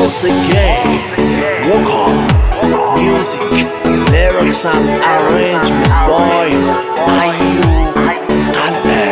once again. Vocal, music, lyrics and arrangement by Ayub Qalbi.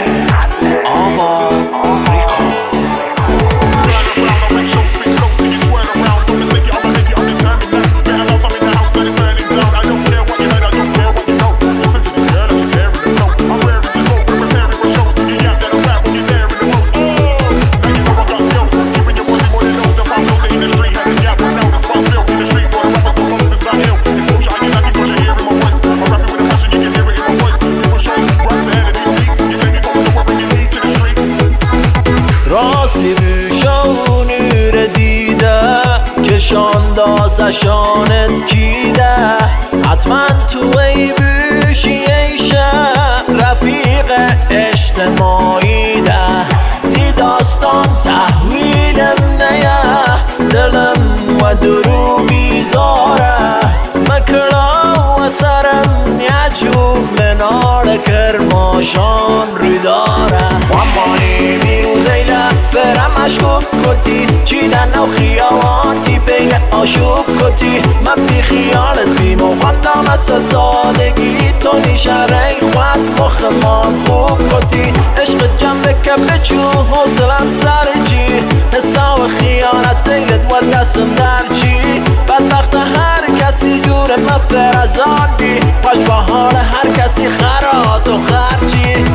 شانت کیده حتما تو ای بوشی ایشه رفیق اجتماعی ده ای داستان تحویلم نیا دلم و درو بیزاره مکرا و سرم یچون منار کرماشان رو داره وامانی میروز ایله فرم اشکوب کتی چیدن و خیاوانتی پیل آشوب کتی من بی خیالت بیم و خواندم از سادگی تو نیشره خود مخمان خوب کتی عشق جنبه که بچو حوصلم سر چی حسا و خیانت دیلت و دستم در چی بدبخت هر کسی جور مفر از آن بی پاش با حال هر کسی خرات و خرچی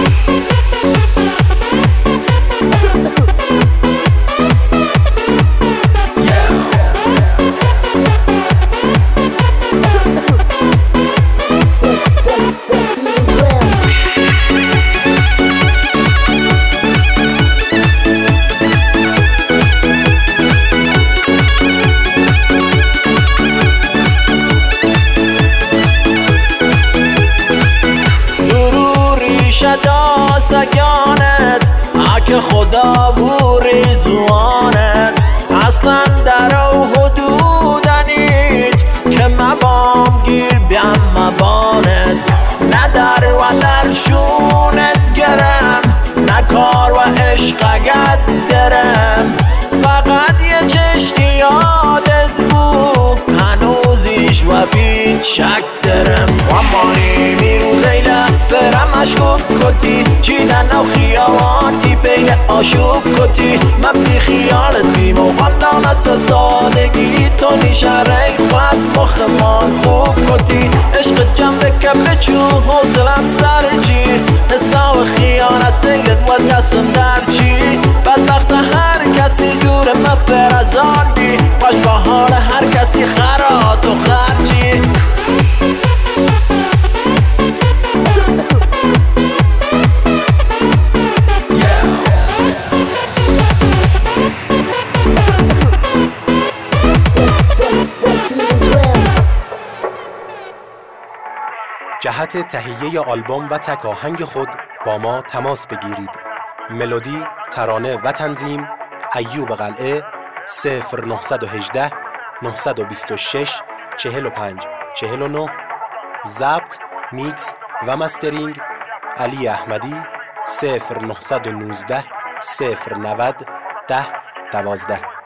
شدا سگانت حق خدا بوری زوانت اصلا در او حدودنیت که مبام گیر بیم مبانت نه در و در شونت گرم نه کار و عشقگت درم فقط یه چشتی یادت بود هنوزیش و بیت شک درم وامانی میروز ایله فرم اشکوب کتی چیدن و خیاوانتی پیل آشوب کتی من بی خیالت بیم و خواندم از سادگی تو نیشره خود مخمان خوب کتی عشق جنبه که بچو حوصلم سر چی حسا و خیانت دیلت و دستم در چی بدبخت هر کسی جور مفر از آن بی پاش با حال هر کسی خرات و خرچی جهت تهیه آلبوم و تک آهنگ خود با ما تماس بگیرید. ملودی، ترانه و تنظیم ایوب قلعه 0918 926 45 49 ضبط، میکس و مسترینگ علی احمدی 0919 090 10 12